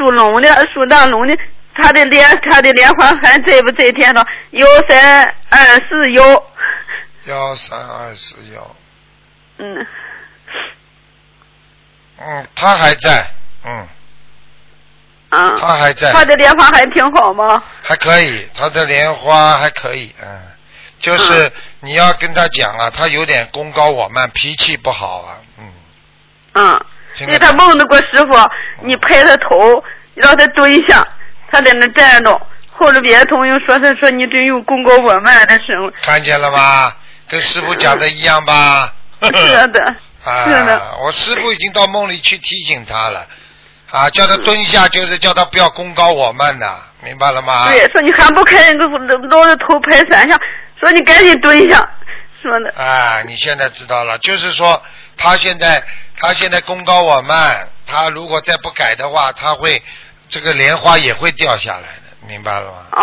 属龙的，属当龙的，他的莲花还在不在天上？13241。 13241。 嗯。 他还在，他还在。 他的莲花还挺好吗？ 还可以，他的莲花还可以，就是你要跟他讲啊，他有点功高我慢，脾气不好啊， 因为他梦到过师傅，你拍他头，让他蹲下，他在那站着，或者别的同学说他你真有功高我慢的时候。 看见了吧？跟师傅讲的一样吧？ 是的。是的， 我师傅已经到梦里去提醒他了，叫他蹲下，就是叫他不要功高我慢的，明白了吗？ 对，说你还不开，老着头拍3下，说你赶紧蹲下，说的。 你现在知道了，就是说他现在功高我慢，他如果再不改的话，他会这个莲花也会掉下来的，明白了吗？